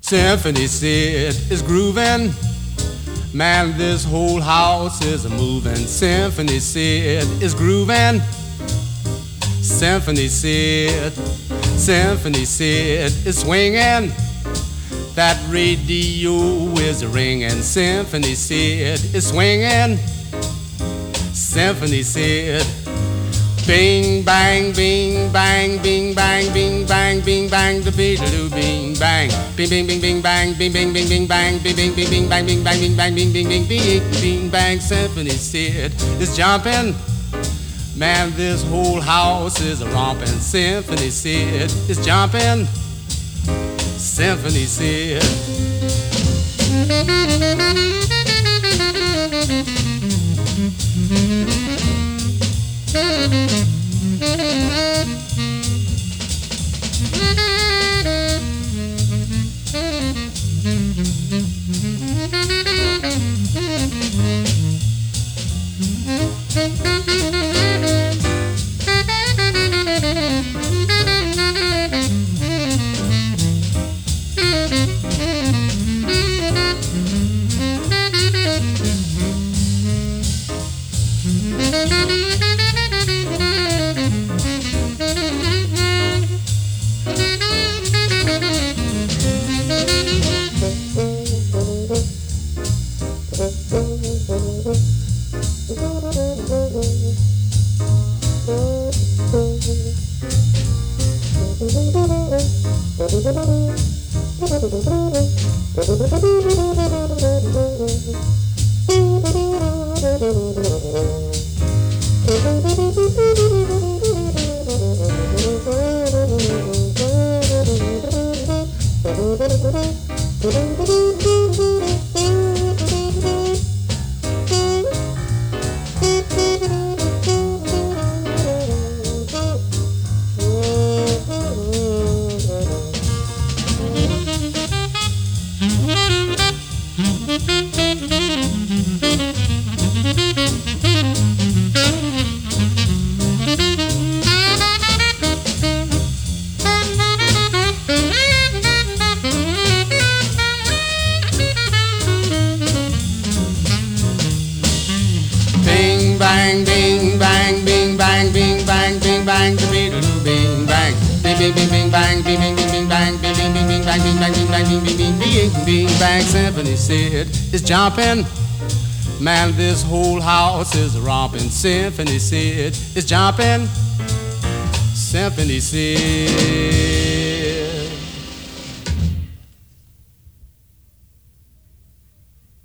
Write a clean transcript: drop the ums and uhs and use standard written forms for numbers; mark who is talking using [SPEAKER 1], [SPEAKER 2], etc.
[SPEAKER 1] Symphony Sid is grooving. Man, this whole house is a moving. Symphony Sid is grooving. Symphony Sid, Symphony Sid is swinging. That radio is ringing. Symphony Sid is swinging. Symphony Sid. Bing bang, bing bang, bing bang, bing bang, bing bang, the beetle bing bang, bing bing bing bing bang, bing bing bing bing bang, bing bing bing bing bang, bing bang bing bang, bing bing bing bing bing bang. Symphony Sid is jumping. Man, this whole house is a romping. Symphony Sid is jumping. Symphony Sid. Bang, bing bang, bing bang, bing bang, bing bang, the beetle bing bang, bing bing bing bing bang, bing bing bing bing bang, bing bing bing bing bang, bing bang bing bang, bing bing bing bing bing bang. Symphony Sid is jumping. Man, this whole house is a romping. Symphony Sid is jumping. Symphony Sid.